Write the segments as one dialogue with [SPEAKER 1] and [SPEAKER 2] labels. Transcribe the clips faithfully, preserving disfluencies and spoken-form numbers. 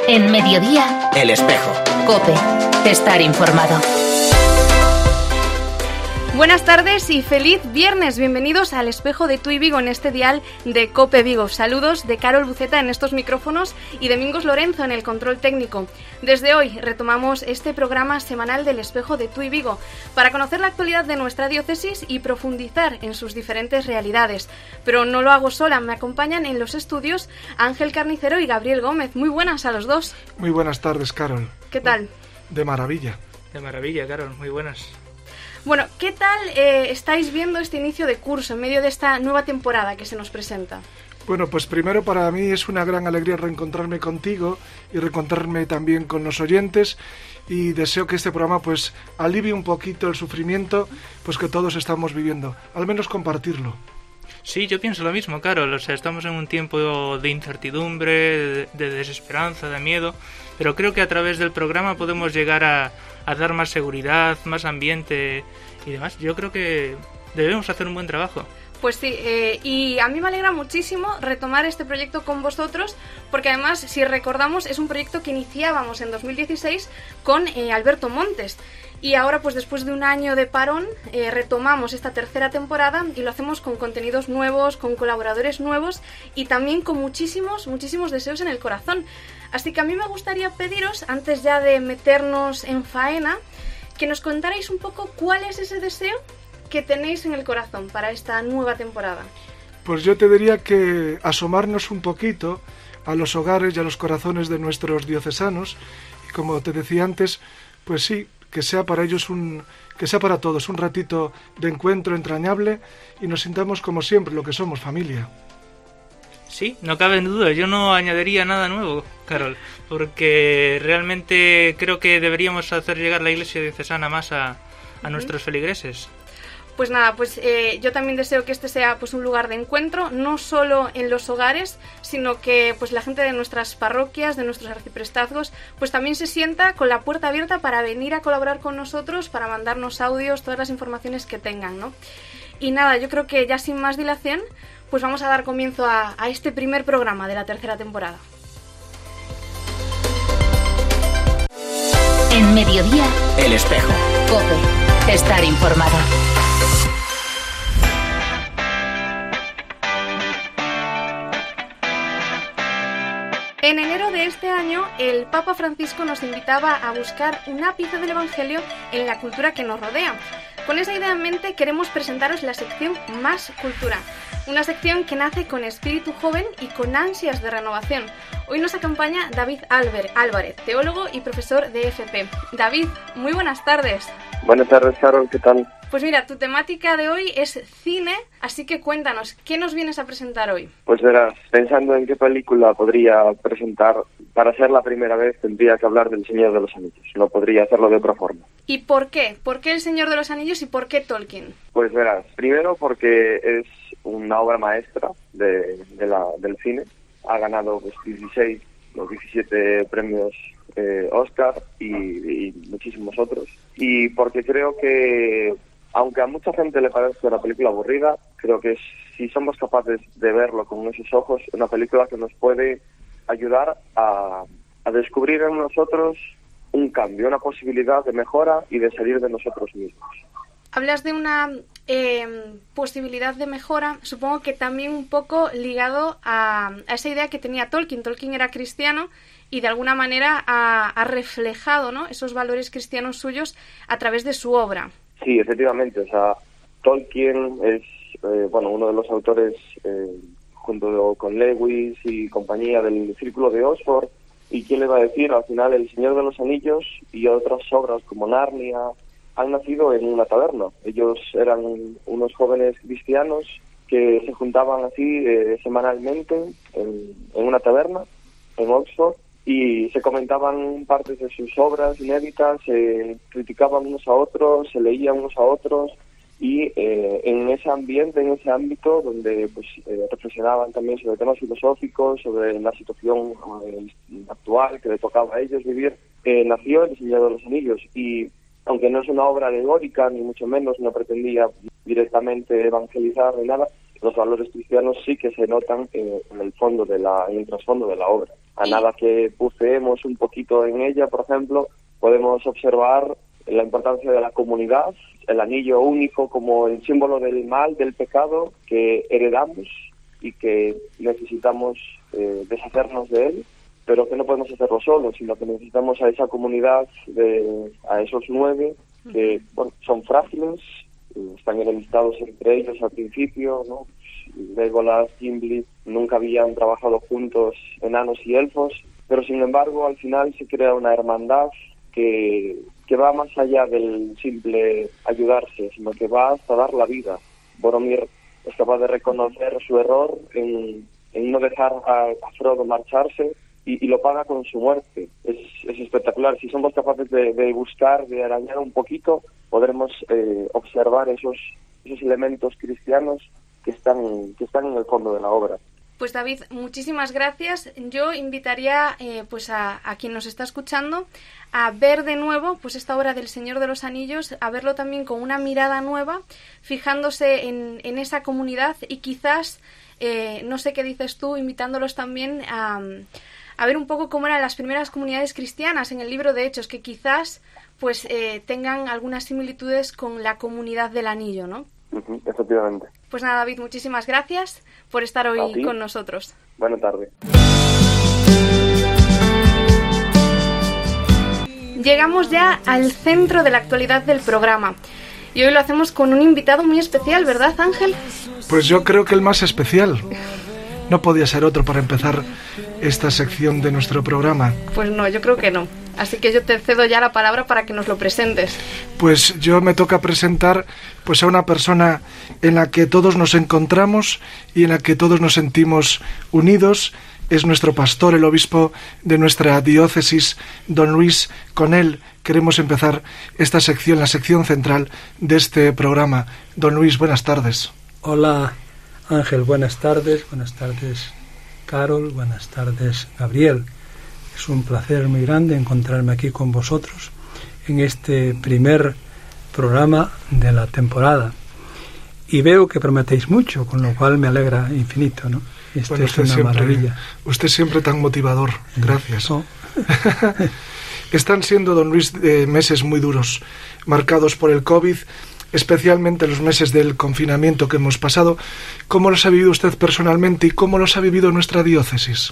[SPEAKER 1] En Mediodía,
[SPEAKER 2] El Espejo.
[SPEAKER 1] COPE. Estar informado.
[SPEAKER 3] Buenas tardes y feliz viernes. Bienvenidos al Espejo de Tui Vigo en este dial de COPE Vigo. Saludos de Carol Buceta en estos micrófonos y de Mingos Lorenzo en el control técnico. Desde hoy retomamos este programa semanal del Espejo de Tui Vigo para conocer la actualidad de nuestra diócesis y profundizar en sus diferentes realidades. Pero no lo hago sola, me acompañan en los estudios Ángel Carnicero y Gabriel Gómez. Muy buenas a los dos.
[SPEAKER 4] Muy buenas tardes, Carol.
[SPEAKER 3] ¿Qué tal?
[SPEAKER 4] De maravilla.
[SPEAKER 5] De maravilla, Carol. Muy buenas.
[SPEAKER 3] Bueno, ¿qué tal eh, estáis viendo este inicio de curso en medio de esta nueva temporada que se nos presenta?
[SPEAKER 4] Bueno, pues primero para mí es una gran alegría reencontrarme contigo y reencontrarme también con los oyentes, y deseo que este programa pues alivie un poquito el sufrimiento pues que todos estamos viviendo, al menos compartirlo.
[SPEAKER 5] Sí, yo pienso lo mismo, Carol. O sea, estamos en un tiempo de incertidumbre, de, de desesperanza, de miedo, pero creo que a través del programa podemos llegar a, a dar más seguridad, más ambiente y demás. Yo creo que debemos hacer un buen trabajo.
[SPEAKER 3] Pues sí, eh, y a mí me alegra muchísimo retomar este proyecto con vosotros, porque además, si recordamos, es un proyecto que iniciábamos en dos mil dieciséis con eh, Alberto Montes. Y ahora, pues después de un año de parón, eh, retomamos esta tercera temporada y lo hacemos con contenidos nuevos, con colaboradores nuevos y también con muchísimos, muchísimos deseos en el corazón. Así que a mí me gustaría pediros, antes ya de meternos en faena, que nos contarais un poco cuál es ese deseo que tenéis en el corazón para esta nueva temporada.
[SPEAKER 4] Pues yo te diría que asomarnos un poquito a los hogares y a los corazones de nuestros diocesanos, y como te decía antes, pues sí, que sea para ellos un, que sea para todos un ratito de encuentro entrañable y nos sintamos como siempre lo que somos, familia.
[SPEAKER 5] Sí, no cabe en duda. Yo no añadiría nada nuevo, Carol, porque realmente creo que deberíamos hacer llegar la Iglesia diocesana más a, a uh-huh. nuestros feligreses.
[SPEAKER 3] Pues nada, pues eh, yo también deseo que este sea pues un lugar de encuentro, no solo en los hogares, sino que pues la gente de nuestras parroquias, de nuestros arciprestazgos, pues también se sienta con la puerta abierta para venir a colaborar con nosotros, para mandarnos audios, todas las informaciones que tengan, ¿no? Y nada, yo creo que ya sin más dilación, pues vamos a dar comienzo a, a este primer programa de la tercera temporada.
[SPEAKER 1] En Mediodía,
[SPEAKER 2] El Espejo.
[SPEAKER 1] COPE. Estar informado.
[SPEAKER 3] En enero de este año, el Papa Francisco nos invitaba a buscar un ápice del Evangelio en la cultura que nos rodea. Con esa idea en mente queremos presentaros la sección Más Cultura, una sección que nace con espíritu joven y con ansias de renovación. Hoy nos acompaña David Álvarez, teólogo y profesor de F P. David, muy buenas tardes.
[SPEAKER 6] Buenas tardes, Carol, ¿qué tal?
[SPEAKER 3] Pues mira, tu temática de hoy es cine, así que cuéntanos, ¿qué nos vienes a presentar hoy?
[SPEAKER 6] Pues verás, pensando en qué película podría presentar, para ser la primera vez tendría que hablar del Señor de los Anillos, no podría hacerlo de otra forma.
[SPEAKER 3] ¿Y por qué? ¿Por qué el Señor de los Anillos y por qué Tolkien?
[SPEAKER 6] Pues verás, primero porque es una obra maestra de, de la, del cine, ha ganado pues, dieciséis, los diecisiete premios eh, Oscar y, y muchísimos otros, y porque creo que aunque a mucha gente le parezca una película aburrida, creo que si somos capaces de verlo con esos ojos, es una película que nos puede ayudar a, a descubrir en nosotros un cambio, una posibilidad de mejora y de salir de nosotros mismos.
[SPEAKER 3] Hablas de una eh, posibilidad de mejora, supongo que también un poco ligado a, a esa idea que tenía Tolkien. Tolkien era cristiano y de alguna manera ha, ha reflejado, ¿no?, esos valores cristianos suyos a través de su obra.
[SPEAKER 6] Sí, efectivamente, o sea, Tolkien es eh, bueno uno de los autores, eh, junto con Lewis y compañía, del Círculo de Oxford, y quién le va a decir, al final El Señor de los Anillos y otras obras como Narnia han nacido en una taberna. Ellos eran unos jóvenes cristianos que se juntaban así eh, semanalmente en, en una taberna en Oxford, y se comentaban partes de sus obras inéditas, se criticaban unos a otros, se leían unos a otros, y eh, en ese ambiente, en ese ámbito donde pues eh, reflexionaban también sobre temas filosóficos, sobre la situación eh, actual que le tocaba a ellos vivir, eh, nació El Señor de los Anillos. Y aunque no es una obra alegórica, ni mucho menos, no pretendía directamente evangelizar ni nada, los valores cristianos sí que se notan eh, en el fondo de la, en el trasfondo de la obra. A nada que buceemos un poquito en ella, por ejemplo, podemos observar la importancia de la comunidad, el anillo único como el símbolo del mal, del pecado que heredamos y que necesitamos eh, deshacernos de él, pero que no podemos hacerlo solos, sino que necesitamos a esa comunidad, de, a esos nueve que bueno, son frágiles, están enemistados entre ellos al principio, ¿no? Legolas, Gimli nunca habían trabajado juntos, enanos y elfos, pero sin embargo al final se crea una hermandad que, que va más allá del simple ayudarse, sino que va hasta dar la vida. Boromir es capaz de reconocer su error en, en no dejar a, a Frodo marcharse y, y lo paga con su muerte. Es, es espectacular. Si somos capaces de, de buscar, de arañar un poquito, podremos eh, observar esos, esos elementos cristianos que están, que están en el fondo de la obra.
[SPEAKER 3] Pues David, muchísimas gracias. Yo invitaría eh, pues a, a quien nos está escuchando a ver de nuevo pues esta obra del Señor de los Anillos, a verlo también con una mirada nueva, fijándose en, en esa comunidad y quizás, eh, no sé qué dices tú, invitándolos también a, a ver un poco cómo eran las primeras comunidades cristianas en el libro de Hechos, que quizás pues eh, tengan algunas similitudes con la comunidad del Anillo, ¿no?
[SPEAKER 6] Uh-huh, efectivamente.
[SPEAKER 3] Pues nada, David, muchísimas gracias por estar hoy con nosotros.
[SPEAKER 6] Buenas tardes.
[SPEAKER 3] Llegamos ya al centro de la actualidad del programa. Y hoy lo hacemos con un invitado muy especial, ¿verdad, Ángel?
[SPEAKER 4] Pues yo creo que el más especial. No podía ser otro para empezar esta sección de nuestro programa.
[SPEAKER 3] Pues no, yo creo que no. Así que yo te cedo ya la palabra para que nos lo presentes.
[SPEAKER 4] Pues yo me toca presentar pues a una persona en la que todos nos encontramos y en la que todos nos sentimos unidos. Es nuestro pastor, el obispo de nuestra diócesis, don Luis. Con él queremos empezar esta sección, la sección central de este programa. Don Luis, buenas tardes.
[SPEAKER 2] Hola, Ángel, buenas tardes. Buenas tardes, Carol. Buenas tardes, Gabriel. Es un placer muy grande encontrarme aquí con vosotros en este primer programa de la temporada. Y veo que prometéis mucho, con lo cual me alegra infinito, ¿no? Esto
[SPEAKER 4] bueno,
[SPEAKER 2] es una
[SPEAKER 4] siempre,
[SPEAKER 2] maravilla.
[SPEAKER 4] Usted siempre tan motivador. Gracias.
[SPEAKER 2] No.
[SPEAKER 4] Están siendo, don Luis, eh, meses muy duros, marcados por el COVID, especialmente los meses del confinamiento que hemos pasado. ¿Cómo los ha vivido usted personalmente y cómo los ha vivido nuestra diócesis?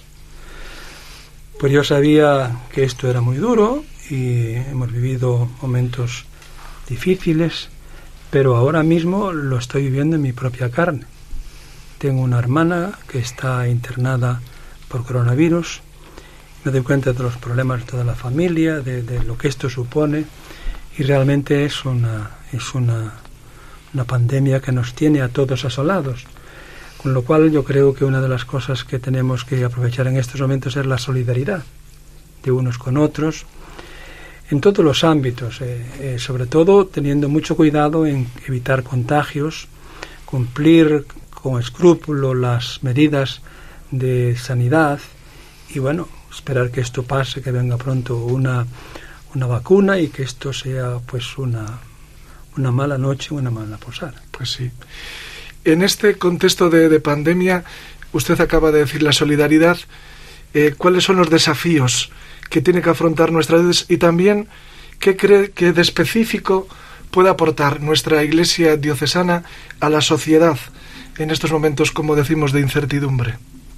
[SPEAKER 2] Pues yo sabía que esto era muy duro y hemos vivido momentos difíciles, pero ahora mismo lo estoy viviendo en mi propia carne. Tengo una hermana que está internada por coronavirus, me doy cuenta de los problemas de toda la familia, de, de lo que esto supone, y realmente es una, es una, una pandemia que nos tiene a todos asolados. Con lo cual yo creo que una de las cosas que tenemos que aprovechar en estos momentos es la solidaridad de unos con otros, en todos los ámbitos, eh, eh, sobre todo teniendo mucho cuidado en evitar contagios, cumplir con escrúpulo las medidas de sanidad y bueno, esperar que esto pase, que venga pronto una, una vacuna y que esto sea pues una, una mala noche, una mala posada.
[SPEAKER 4] Pues sí. En este contexto de, de pandemia, usted acaba de decir la solidaridad. Eh, ¿Cuáles son los desafíos que tiene que afrontar nuestra diócesis y también qué cree que de específico puede aportar nuestra Iglesia diocesana a la sociedad en estos momentos, como decimos, de incertidumbre?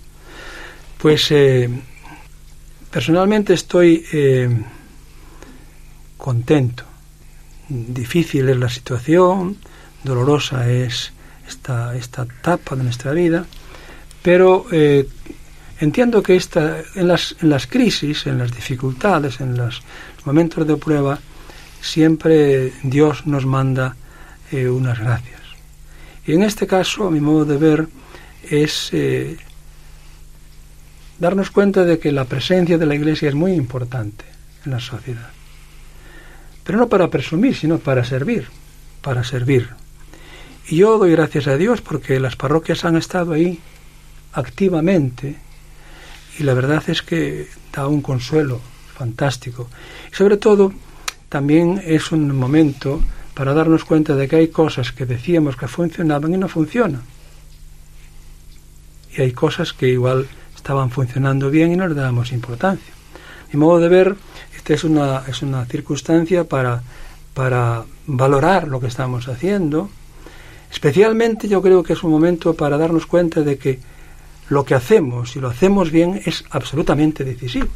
[SPEAKER 2] Pues eh, personalmente estoy eh, contento. Difícil es la situación, dolorosa es esta, esta etapa de nuestra vida, pero eh, entiendo que esta, en, las, en las crisis, en las dificultades, en los momentos de prueba, siempre Dios nos manda eh, unas gracias. Y en este caso, a mi modo de ver, es eh, darnos cuenta de que la presencia de la Iglesia es muy importante en la sociedad. Pero no para presumir, sino para servir, para servir. Y yo doy gracias a Dios porque las parroquias han estado ahí activamente y la verdad es que da un consuelo fantástico. Y sobre todo, también es un momento para darnos cuenta de que hay cosas que decíamos que funcionaban y no funcionan. y hay cosas que igual estaban funcionando bien y no les dábamos importancia. Mi modo de ver, esta es una, es una circunstancia para, para valorar lo que estamos haciendo. Especialmente yo creo que es un momento para darnos cuenta de que lo que hacemos, si lo hacemos bien, es absolutamente decisivo.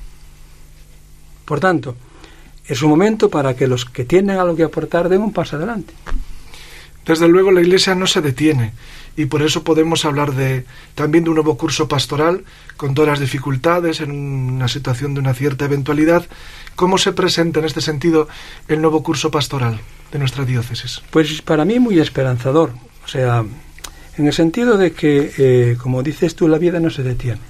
[SPEAKER 2] Por tanto, es un momento para que los que tienen algo que aportar den un paso adelante.
[SPEAKER 4] Desde luego la Iglesia no se detiene y por eso podemos hablar de también de un nuevo curso pastoral con todas las dificultades en una situación de una cierta eventualidad. ¿Cómo se presenta en este sentido el nuevo curso pastoral de nuestra diócesis?
[SPEAKER 2] Pues para mí muy esperanzador, o sea, en el sentido de que, eh, como dices tú, la vida no se detiene.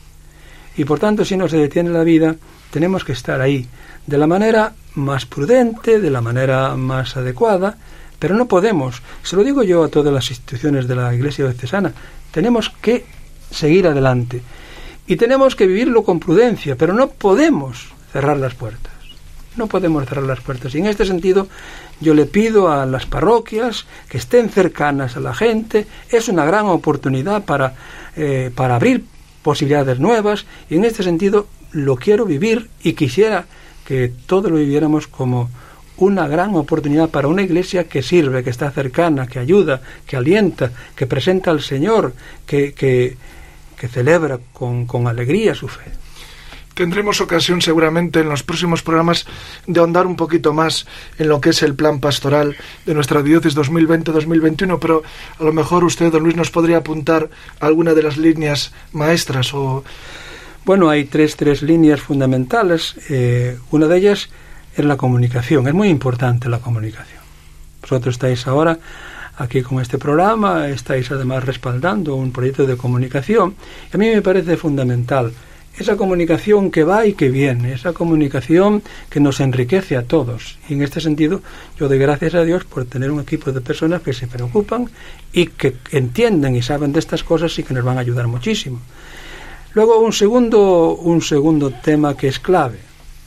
[SPEAKER 2] Y por tanto, si no se detiene la vida, tenemos que estar ahí, de la manera más prudente, de la manera más adecuada, pero no podemos, se lo digo yo a todas las instituciones de la Iglesia diocesana, tenemos que seguir adelante y tenemos que vivirlo con prudencia, pero no podemos cerrar las puertas, no podemos cerrar las puertas. Y en este sentido yo le pido a las parroquias que estén cercanas a la gente, es una gran oportunidad para, eh, para abrir posibilidades nuevas, y en este sentido lo quiero vivir y quisiera que todos lo viviéramos como una gran oportunidad para una iglesia que sirve, que está cercana, que ayuda, que alienta, que presenta al Señor, que, que, que celebra con, con alegría su fe.
[SPEAKER 4] Tendremos ocasión seguramente en los próximos programas de ahondar un poquito más en lo que es el plan pastoral de nuestra diócesis dos mil veinte dos mil veintiuno, pero a lo mejor usted, don Luis, nos podría apuntar alguna de las líneas maestras o...
[SPEAKER 2] Bueno, hay tres, tres líneas fundamentales. Eh, una de ellas es la comunicación. Es muy importante la comunicación. Vosotros estáis ahora aquí con este programa, estáis además respaldando un proyecto de comunicación. Y a mí me parece fundamental esa comunicación que va y que viene, esa comunicación que nos enriquece a todos. Y en este sentido, yo doy gracias a Dios por tener un equipo de personas que se preocupan y que entienden y saben de estas cosas y que nos van a ayudar muchísimo. Luego un segundo, un segundo tema que es clave.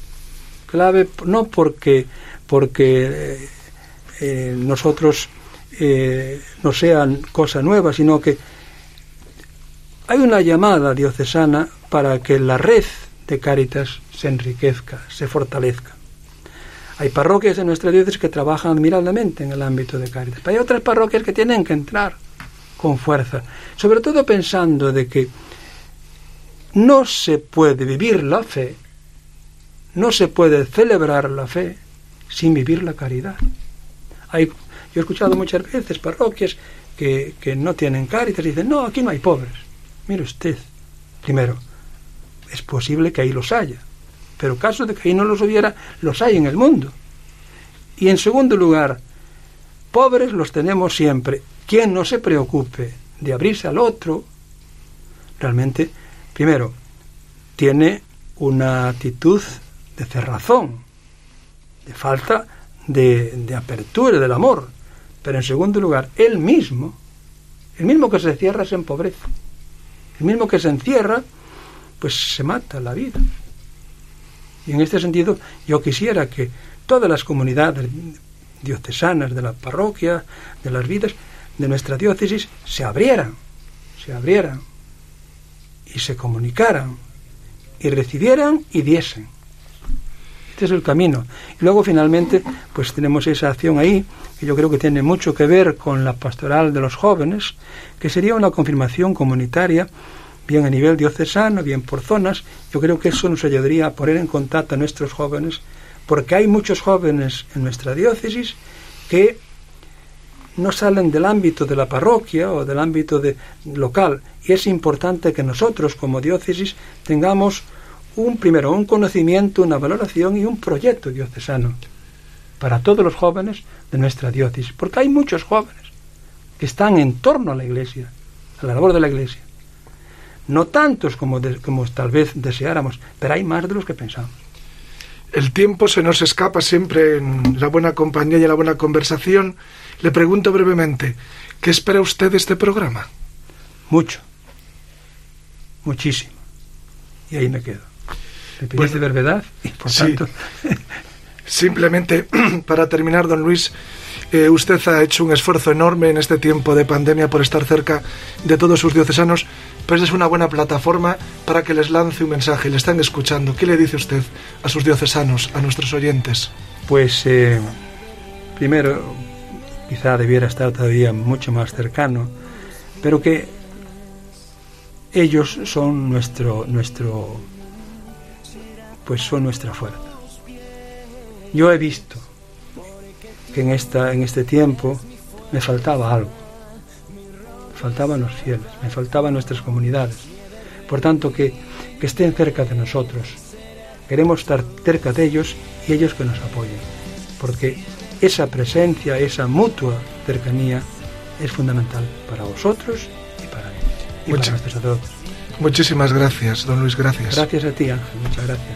[SPEAKER 2] Clave no porque, porque eh, eh, nosotros eh, no sean cosas nuevas, sino que hay una llamada diocesana para que la red de Cáritas se enriquezca, se fortalezca. Hay parroquias en nuestra diócesis que trabajan admirablemente en el ámbito de Cáritas, pero hay otras parroquias que tienen que entrar con fuerza, sobre todo pensando de que no se puede vivir la fe, no se puede celebrar la fe sin vivir la caridad. Hay, yo he escuchado muchas veces parroquias que, que no tienen Cáritas y dicen, no, aquí no hay pobres. Mire usted, primero, es posible que ahí los haya, pero caso de que ahí no los hubiera, los hay en el mundo. Y en segundo lugar, pobres los tenemos siempre. Quien no se preocupe de abrirse al otro, realmente, primero, tiene una actitud de cerrazón, de falta de, de apertura del amor. Pero en segundo lugar, él mismo, el mismo que se cierra se empobrece. El mismo que se encierra, pues se mata la vida. Y en este sentido, yo quisiera que todas las comunidades diocesanas de la parroquia, de las vidas de nuestra diócesis, se abrieran, se abrieran y se comunicaran y recibieran y diesen. Este es el camino. Y luego finalmente pues tenemos esa acción ahí que yo creo que tiene mucho que ver con la pastoral de los jóvenes, que sería una confirmación comunitaria, bien a nivel diocesano, bien por zonas. Yo creo que eso nos ayudaría a poner en contacto a nuestros jóvenes, porque hay muchos jóvenes en nuestra diócesis que no salen del ámbito de la parroquia o del ámbito de, local, y es importante que nosotros como diócesis tengamos un primero un conocimiento, una valoración y un proyecto diocesano para todos los jóvenes de nuestra diócesis, porque hay muchos jóvenes que están en torno a la Iglesia, a la labor de la Iglesia, no tantos como, de, como tal vez deseáramos, pero hay más de los que pensamos.
[SPEAKER 4] El tiempo se nos escapa siempre en la buena compañía y en la buena conversación. Le pregunto brevemente, ¿qué espera usted de este programa?
[SPEAKER 2] Mucho, muchísimo, y ahí me quedo. Me pedís
[SPEAKER 4] Pues,
[SPEAKER 2] de verdad y por
[SPEAKER 4] sí.
[SPEAKER 2] tanto...
[SPEAKER 4] Simplemente, para terminar, don Luis, eh, usted ha hecho un esfuerzo enorme en este tiempo de pandemia por estar cerca de todos sus diocesanos. pues es una buena plataforma para que les lance un mensaje. Le están escuchando. ¿Qué le dice usted a sus diocesanos, a nuestros oyentes?
[SPEAKER 2] Pues eh, primero, quizá debiera estar todavía mucho más cercano, pero que ellos son nuestro, nuestro, pues son nuestra fuerza. Yo he visto que en esta, en este tiempo me faltaba algo. Me faltaban los fieles, me faltaban nuestras comunidades. Por tanto, que, que estén cerca de nosotros. Queremos estar cerca de ellos y ellos que nos apoyen. Porque esa presencia, esa mutua cercanía es fundamental para vosotros y para ellos. Y Much- para nuestros sacerdotes.
[SPEAKER 4] Muchísimas gracias, don Luis, gracias.
[SPEAKER 2] Gracias a ti, Ángel, muchas gracias.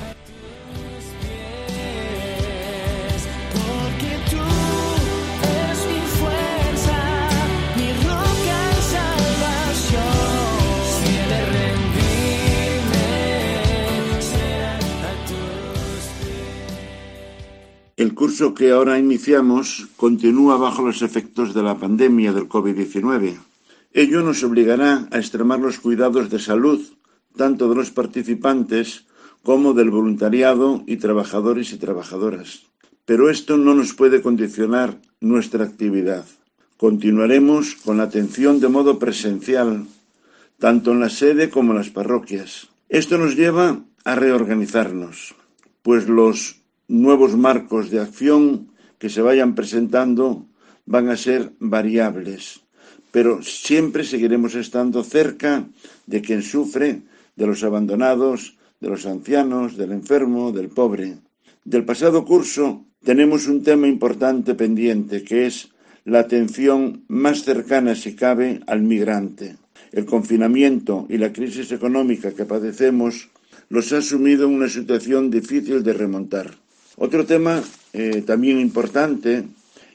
[SPEAKER 7] El curso que ahora iniciamos continúa bajo los efectos de la pandemia del covid diecinueve. Ello nos obligará a extremar los cuidados de salud, tanto de los participantes como del voluntariado y trabajadores y trabajadoras. Pero esto no nos puede condicionar nuestra actividad. Continuaremos con la atención de modo presencial, tanto en la sede como en las parroquias. Esto nos lleva a reorganizarnos, pues los nuevos marcos de acción que se vayan presentando van a ser variables, pero siempre seguiremos estando cerca de quien sufre, de los abandonados, de los ancianos, del enfermo, del pobre. Del pasado curso tenemos un tema importante pendiente, que es la atención más cercana, si cabe, al migrante. El confinamiento y la crisis económica que padecemos los ha sumido en una situación difícil de remontar. Otro tema eh, también importante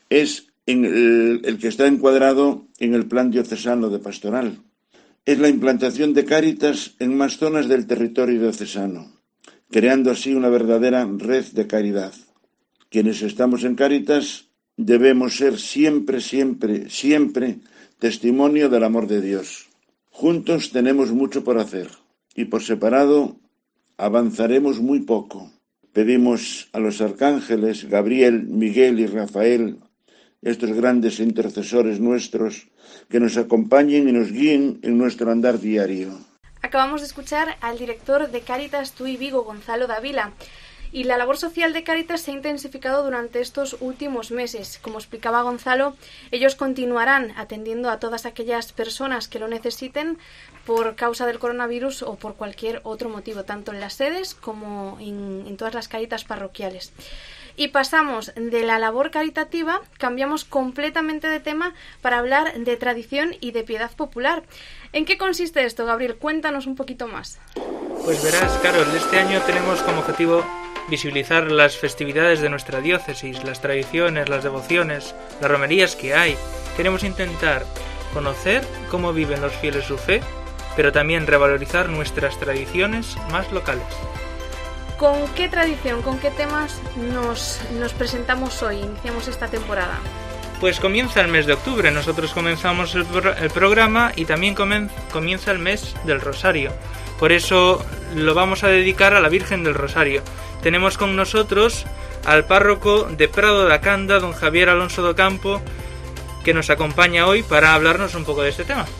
[SPEAKER 7] es en el, el que está encuadrado en el Plan Diocesano de Pastoral. Es la implantación de Cáritas en más zonas del territorio diocesano, creando así una verdadera red de caridad. Quienes estamos en Cáritas debemos ser siempre, siempre, siempre testimonio del amor de Dios. Juntos tenemos mucho por hacer y por separado avanzaremos muy poco. Pedimos a los arcángeles Gabriel, Miguel y Rafael, estos grandes intercesores nuestros, que nos acompañen y nos guíen en nuestro andar diario.
[SPEAKER 3] Acabamos de escuchar al director de Cáritas Tui Vigo, Gonzalo Dávila. Y la labor social de Cáritas se ha intensificado durante estos últimos meses. Como explicaba Gonzalo, ellos continuarán atendiendo a todas aquellas personas que lo necesiten por causa del coronavirus o por cualquier otro motivo, tanto en las sedes como en, en todas las Cáritas parroquiales. Y pasamos de la labor caritativa, cambiamos completamente de tema para hablar de tradición y de piedad popular. ¿En qué consiste esto, Gabriel? Cuéntanos un poquito más.
[SPEAKER 5] Pues verás, Carol, este año tenemos como objetivo visibilizar las festividades de nuestra diócesis, las tradiciones, las devociones, las romerías que hay. Queremos intentar conocer cómo viven los fieles su fe, pero también revalorizar nuestras tradiciones más locales.
[SPEAKER 3] ¿Con qué tradición, con qué temas nos, nos presentamos hoy, iniciamos esta temporada?
[SPEAKER 5] Pues comienza el mes de octubre, nosotros comenzamos el, pro- el programa y también comen- comienza el mes del Rosario. Por eso lo vamos a dedicar a la Virgen del Rosario. Tenemos con nosotros al párroco de Prado da Canda, don Javier Alonso do Campo, que nos acompaña hoy para hablarnos un poco de este tema.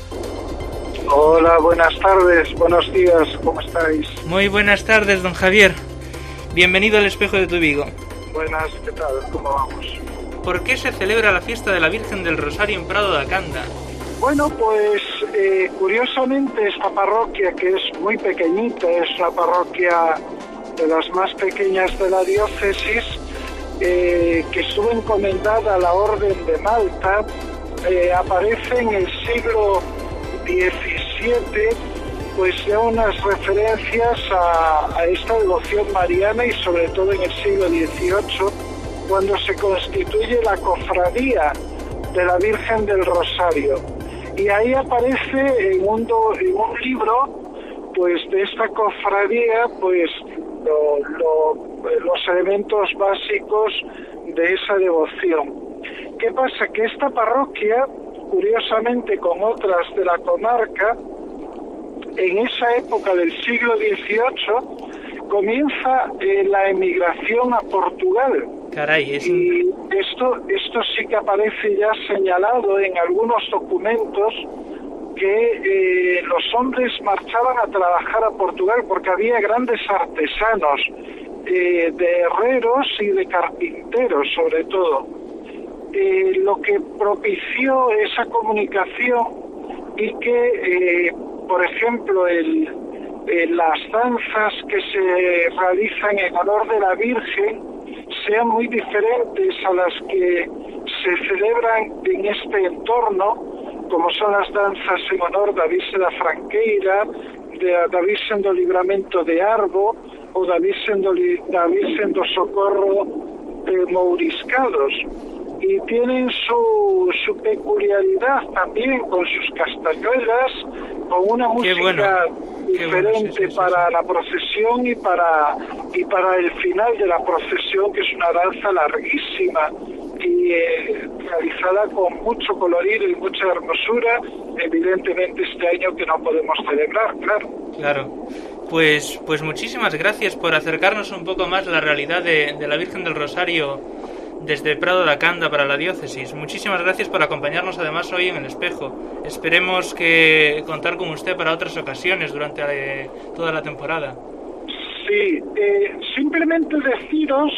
[SPEAKER 8] Hola, buenas tardes, buenos días, ¿cómo estáis?
[SPEAKER 5] Muy buenas tardes, don Javier. Bienvenido al Espejo de tu Vigo.
[SPEAKER 8] Buenas, ¿qué tal? ¿Cómo vamos?
[SPEAKER 5] ¿Por qué se celebra la fiesta de la Virgen del Rosario en Prado da Canda?
[SPEAKER 8] Bueno, pues eh, curiosamente esta parroquia, que es muy pequeñita, es la parroquia de las más pequeñas de la diócesis, eh, que estuvo encomendada a la Orden de Malta, eh, aparece en el siglo diecisiete, pues ya unas referencias a, a esta devoción mariana, y sobre todo en el siglo dieciocho, cuando se constituye la cofradía de la Virgen del Rosario. Y ahí aparece en un, do, en un libro, pues de esta cofradía, pues lo, lo, los elementos básicos de esa devoción. ¿Qué pasa? Que esta parroquia, curiosamente con otras de la comarca, en esa época del siglo dieciocho, comienza eh, la emigración a Portugal.
[SPEAKER 5] Caray, es...
[SPEAKER 8] Y esto, esto sí que aparece ya señalado en algunos documentos, que eh, los hombres marchaban a trabajar a Portugal porque había grandes artesanos, eh, de herreros y de carpinteros sobre todo. Eh, lo que propició esa comunicación y que, eh, por ejemplo, el, eh, las danzas que se realizan en honor de la Virgen sean muy diferentes a las que se celebran en este entorno, como son las danzas en honor da Virxe da Franqueira, de, da Virxen do Libramento de Arbo ou da Virxen do, da Virxen do Socorro eh, Mouriscados. Y tienen su, su peculiaridad también con sus castañuelas, con una música bueno. diferente bueno, sí, sí, sí, para sí. la procesión y para, y para el final de la procesión, que es una danza larguísima y eh, realizada con mucho colorido y mucha hermosura, evidentemente este año que no podemos celebrar, claro.
[SPEAKER 5] Claro, pues, pues muchísimas gracias por acercarnos un poco más a la realidad de, de la Virgen del Rosario desde Prado da Canda para la diócesis. Muchísimas gracias por acompañarnos además hoy en El Espejo. Esperemos que contar con usted para otras ocasiones durante eh, toda la temporada.
[SPEAKER 8] Sí, eh, simplemente deciros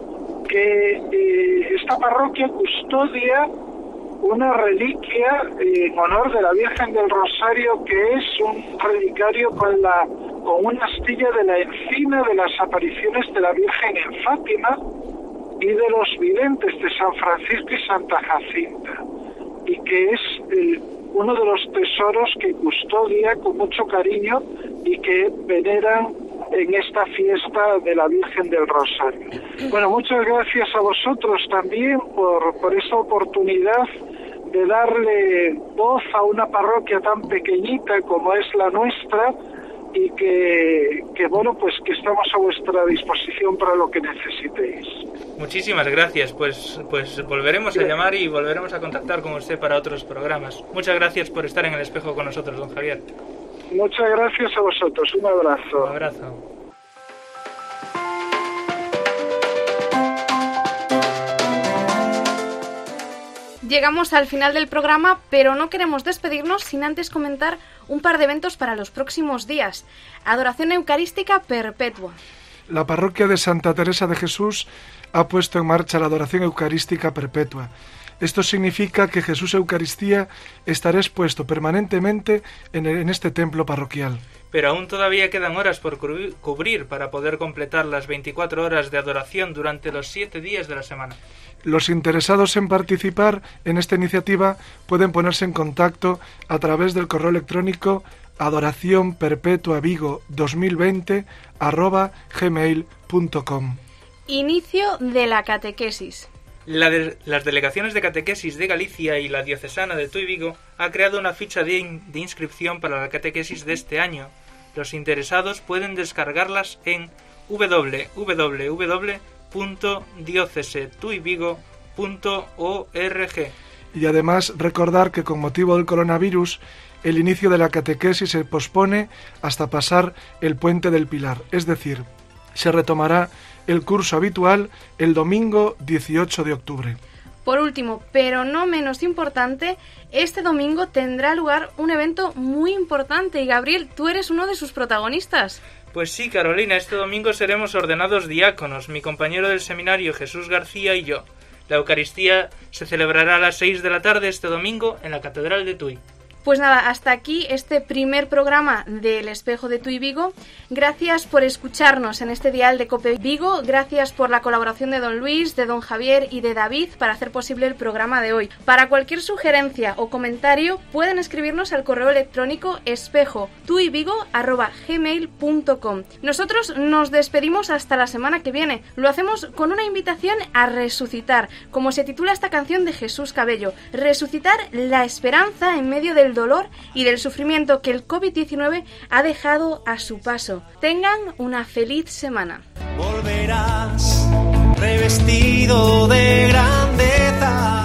[SPEAKER 8] que eh, esta parroquia custodia una reliquia eh, en honor de la Virgen del Rosario, que es un relicario con la con una astilla de la encina de las apariciones de la Virgen en Fátima y de los videntes de San Francisco y Santa Jacinta, y que es eh, uno de los tesoros que custodia con mucho cariño y que veneran en esta fiesta de la Virgen del Rosario. Bueno, muchas gracias a vosotros también por, por esta oportunidad de darle voz a una parroquia tan pequeñita como es la nuestra, y que, que bueno, pues que estamos a vuestra disposición para lo que necesitéis.
[SPEAKER 5] Muchísimas gracias, pues pues volveremos a llamar y volveremos a contactar con usted para otros programas. Muchas gracias por estar en El Espejo con nosotros, don Javier.
[SPEAKER 8] Muchas gracias a vosotros, un abrazo.
[SPEAKER 5] Un abrazo.
[SPEAKER 3] Llegamos al final del programa, pero no queremos despedirnos sin antes comentar un par de eventos para los próximos días. Adoración Eucarística Perpetua.
[SPEAKER 4] La parroquia de Santa Teresa de Jesús ha puesto en marcha la Adoración Eucarística Perpetua. Esto significa que Jesús Eucaristía estará expuesto permanentemente en, el, en este templo parroquial.
[SPEAKER 5] Pero aún todavía quedan horas por cubrir para poder completar las veinticuatro horas de adoración durante los siete días de la semana.
[SPEAKER 4] Los interesados en participar en esta iniciativa pueden ponerse en contacto a través del correo electrónico adoración perpetua vigo dos mil veinte arroba gmail punto com.
[SPEAKER 3] Inicio de la catequesis.
[SPEAKER 5] La de, las delegaciones de catequesis de Galicia y la diocesana de Tui Vigo ha creado una ficha de, in, de inscripción para la catequesis de este año. Los interesados pueden descargarlas en doble u doble u doble u punto diocesetuivigo punto org.
[SPEAKER 4] Y además recordar que con motivo del coronavirus el inicio de la catequesis se pospone hasta pasar el Puente del Pilar, es decir, se retomará el curso habitual el domingo dieciocho de octubre.
[SPEAKER 3] Por último, pero no menos importante, este domingo tendrá lugar un evento muy importante y Gabriel, tú eres uno de sus protagonistas.
[SPEAKER 5] Pues sí, Carolina, este domingo seremos ordenados diáconos, mi compañero del seminario Jesús García y yo. La Eucaristía se celebrará a las seis de la tarde este domingo en la Catedral de Tui.
[SPEAKER 3] Pues nada, hasta aquí este primer programa del Espejo de Tui Vigo. Gracias por escucharnos en este dial de COPE Vigo. Gracias por la colaboración de don Luis, de don Javier y de David para hacer posible el programa de hoy. Para cualquier sugerencia o comentario pueden escribirnos al correo electrónico espejotuivigo arroba gmail punto com. Nosotros nos despedimos hasta la semana que viene. Lo hacemos con una invitación a resucitar, como se titula esta canción de Jesús Cabello. Resucitar la esperanza en medio del dolor y del sufrimiento que el covid diecinueve ha dejado a su paso. Tengan una feliz semana.
[SPEAKER 9] Volverás revestido de grandeza.